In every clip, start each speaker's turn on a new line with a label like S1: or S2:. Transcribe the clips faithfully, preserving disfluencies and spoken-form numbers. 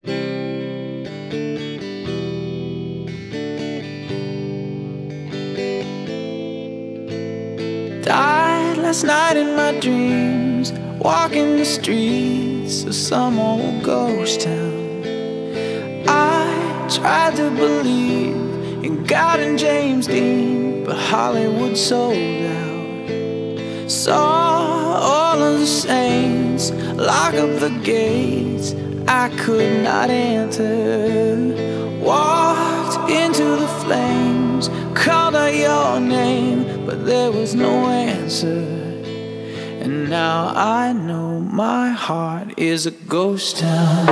S1: Died last night in my dreams, walking the streets of some old ghost town. I tried to believe in God and James Dean, but Hollywood sold out. Saw all of the saints lock up the gates I could not enter. Walked into the flames, called out your name, but there was no answer. And now I know my heart is a ghost town.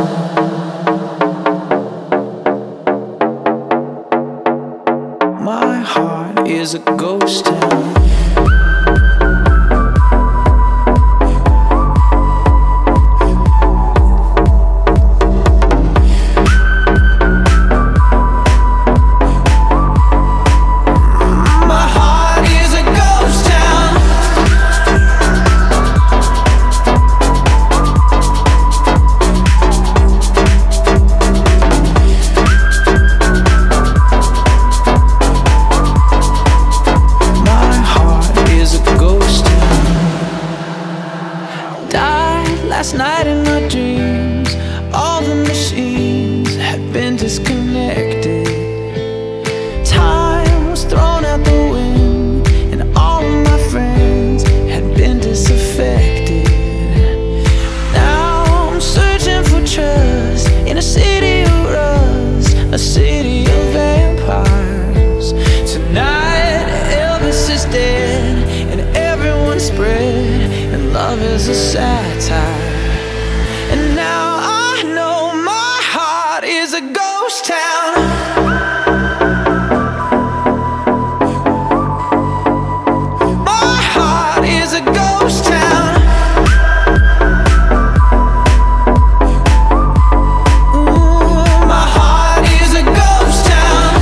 S1: My heart is a ghost town. Last night in my dreams, all the machines had been disconnected. Time was thrown out the wind, and all of my friends had been disaffected. Now I'm searching for trust in a city of rust, a city of vampires. Tonight Elvis is dead, and everyone's spread, and love is a satire. And now I know my heart is a ghost town. My heart is a ghost town. Ooh, my heart is a ghost town.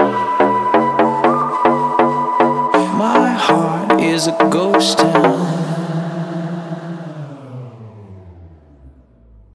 S1: Is a ghost town.